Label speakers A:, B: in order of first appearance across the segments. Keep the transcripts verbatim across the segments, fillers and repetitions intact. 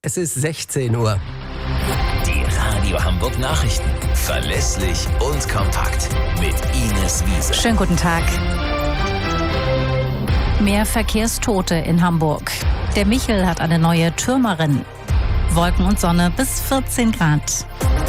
A: Es ist sechzehn Uhr.
B: Die Radio Hamburg Nachrichten. Verlässlich und kompakt. Mit Ines Wiese.
C: Schönen guten Tag. Mehr Verkehrstote in Hamburg. Der Michel hat eine neue Türmerin. Wolken und Sonne bis vierzehn Grad.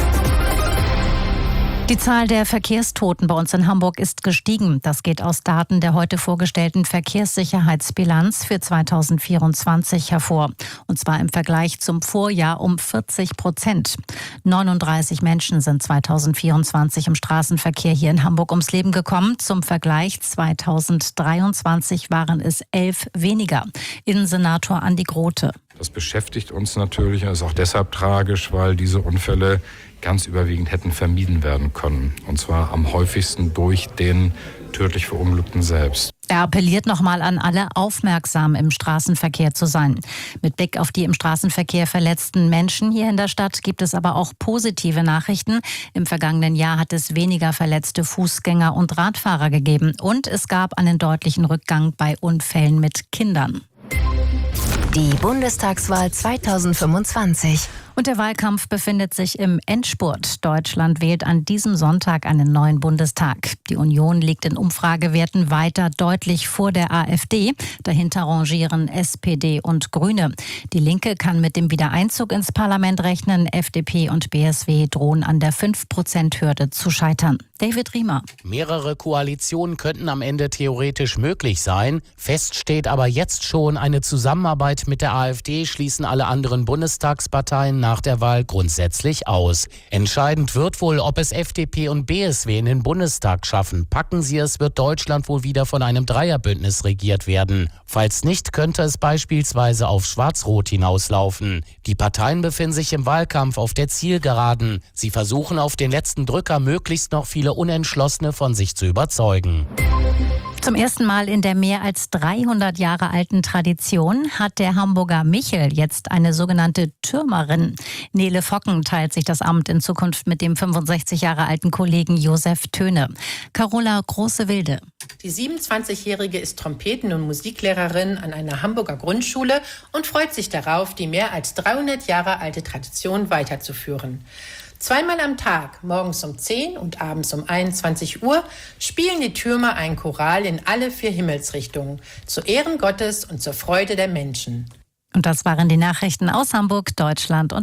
C: Die Zahl der Verkehrstoten bei uns in Hamburg ist gestiegen. Das geht aus Daten der heute vorgestellten Verkehrssicherheitsbilanz für zweitausendvierundzwanzig hervor. Und zwar im Vergleich zum Vorjahr um vierzig Prozent. neununddreißig Menschen sind zweitausendvierundzwanzig im Straßenverkehr hier in Hamburg ums Leben gekommen. Zum Vergleich zweitausenddreiundzwanzig waren es elf weniger. Innensenator Andi Grote.
D: Das beschäftigt uns natürlich und ist auch deshalb tragisch, weil diese Unfälle ganz überwiegend hätten vermieden werden können. Und zwar am häufigsten durch den tödlich Verunglückten selbst.
C: Er appelliert nochmal an alle, aufmerksam im Straßenverkehr zu sein. Mit Blick auf die im Straßenverkehr verletzten Menschen hier in der Stadt gibt es aber auch positive Nachrichten. Im vergangenen Jahr hat es weniger verletzte Fußgänger und Radfahrer gegeben. Und es gab einen deutlichen Rückgang bei Unfällen mit Kindern.
E: Die Bundestagswahl zweitausendfünfundzwanzig.
C: Und der Wahlkampf befindet sich im Endspurt. Deutschland wählt an diesem Sonntag einen neuen Bundestag. Die Union liegt in Umfragewerten weiter deutlich vor der AfD. Dahinter rangieren S P D und Grüne. Die Linke kann mit dem Wiedereinzug ins Parlament rechnen. F D P und B S W drohen an der fünf Prozent Hürde zu scheitern. David Riemer.
F: Mehrere Koalitionen könnten am Ende theoretisch möglich sein. Fest steht aber jetzt schon, eine Zusammenarbeit mit der AfD schließen alle anderen Bundestagsparteien nach der Wahl grundsätzlich aus. Entscheidend wird wohl, ob es F D P und B S W in den Bundestag schaffen. Packen sie es, wird Deutschland wohl wieder von einem Dreierbündnis regiert werden. Falls nicht, könnte es beispielsweise auf Schwarz-Rot hinauslaufen. Die Parteien befinden sich im Wahlkampf auf der Zielgeraden. Sie versuchen auf den letzten Drücker möglichst noch viele Unentschlossene von sich zu überzeugen.
C: Zum ersten Mal in der mehr als dreihundert Jahre alten Tradition hat der Hamburger Michel jetzt eine sogenannte Türmerin. Nele Focken teilt sich das Amt in Zukunft mit dem fünfundsechzig Jahre alten Kollegen Josef Töne. Carola Große-Wilde.
G: Die siebenundzwanzigjährige ist Trompeten- und Musiklehrerin an einer Hamburger Grundschule und freut sich darauf, die mehr als dreihundert Jahre alte Tradition weiterzuführen. Zweimal am Tag, morgens um zehn und abends um einundzwanzig Uhr, spielen die Türmer einen Choral in alle vier Himmelsrichtungen, zu Ehren Gottes und zur Freude der Menschen.
C: Und das waren die Nachrichten aus Hamburg, Deutschland und